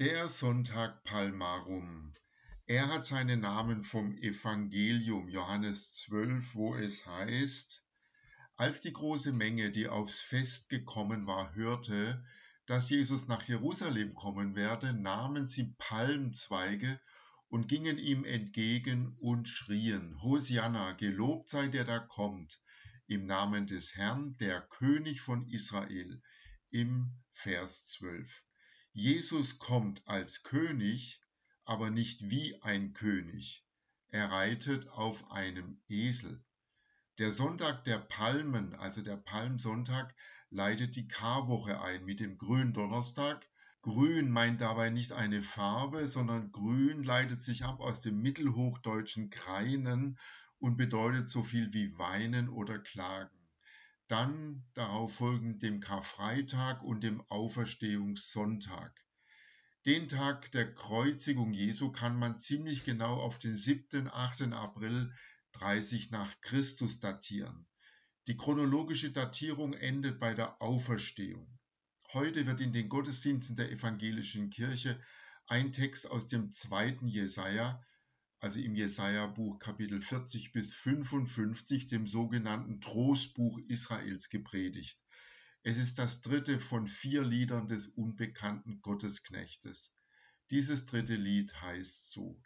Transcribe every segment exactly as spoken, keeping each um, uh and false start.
Der Sonntag Palmarum. Er hat seinen Namen vom Evangelium Johannes zwölf, wo es heißt: Als die große Menge, die aufs Fest gekommen war, hörte, dass Jesus nach Jerusalem kommen werde, nahmen sie Palmzweige und gingen ihm entgegen und schrien: Hosianna, gelobt sei der da kommt, im Namen des Herrn, der König von Israel. Im Vers zwölf. Jesus kommt als König, aber nicht wie ein König. Er reitet auf einem Esel. Der Sonntag der Palmen, also der Palmsonntag, leitet die Karwoche ein mit dem Gründonnerstag. Grün meint dabei nicht eine Farbe, sondern grün leitet sich ab aus dem mittelhochdeutschen greinen und bedeutet so viel wie weinen oder klagen. Dann darauf folgend dem Karfreitag und dem Auferstehungssonntag. Den Tag der Kreuzigung Jesu kann man ziemlich genau auf den siebten, achten April dreißig nach Christus datieren. Die chronologische Datierung endet bei der Auferstehung. Heute wird in den Gottesdiensten der evangelischen Kirche ein Text aus dem zweiten Jesaja, also im Jesaja-Buch Kapitel vierzig bis fünfundfünfzig, dem sogenannten Trostbuch Israels, gepredigt. Es ist das dritte von vier Liedern des unbekannten Gottesknechtes. Dieses dritte Lied heißt so: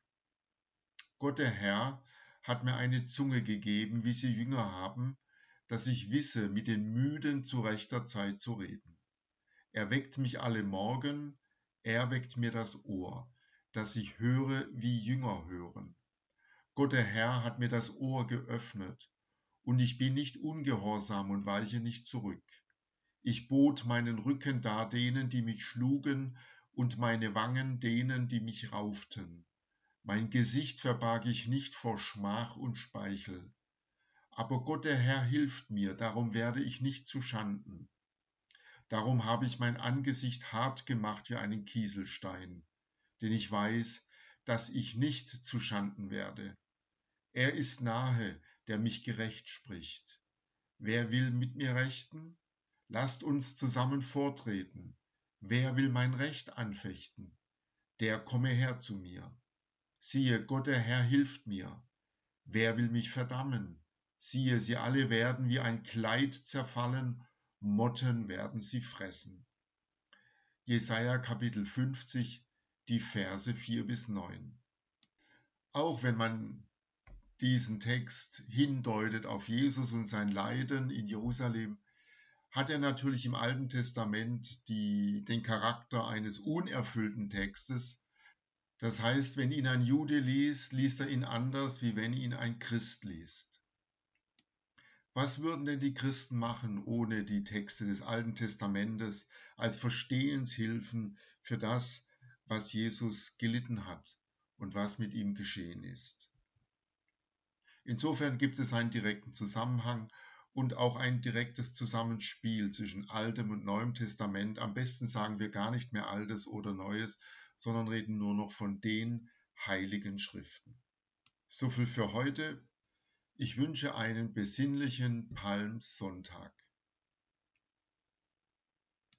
Gott der Herr hat mir eine Zunge gegeben, wie sie Jünger haben, dass ich wisse, mit den Müden zu rechter Zeit zu reden. Er weckt mich alle Morgen, er weckt mir das Ohr, dass ich höre, wie Jünger hören. Gott der Herr hat mir das Ohr geöffnet, und ich bin nicht ungehorsam und weiche nicht zurück. Ich bot meinen Rücken dar denen, die mich schlugen, und meine Wangen denen, die mich rauften. Mein Gesicht verbarg ich nicht vor Schmach und Speichel. Aber Gott der Herr hilft mir, darum werde ich nicht zu Schanden. Darum habe ich mein Angesicht hart gemacht wie einen Kieselstein, denn ich weiß, dass ich nicht zu Schanden werde. Er ist nahe, der mich gerecht spricht. Wer will mit mir rechten? Lasst uns zusammen vortreten. Wer will mein Recht anfechten? Der komme her zu mir. Siehe, Gott der Herr hilft mir. Wer will mich verdammen? Siehe, sie alle werden wie ein Kleid zerfallen, Motten werden sie fressen. Jesaja Kapitel fünfzig, die Verse vier bis neun. Auch wenn man diesen Text hindeutet auf Jesus und sein Leiden in Jerusalem, hat er natürlich im Alten Testament die, den Charakter eines unerfüllten Textes. Das heißt, wenn ihn ein Jude liest, liest er ihn anders, wie wenn ihn ein Christ liest. Was würden denn die Christen machen ohne die Texte des Alten Testamentes als Verstehenshilfen für das, was Jesus gelitten hat und was mit ihm geschehen ist? Insofern gibt es einen direkten Zusammenhang und auch ein direktes Zusammenspiel zwischen Altem und Neuem Testament. Am besten sagen wir gar nicht mehr Altes oder Neues, sondern reden nur noch von den heiligen Schriften. So viel für heute. Ich wünsche einen besinnlichen Palmsonntag.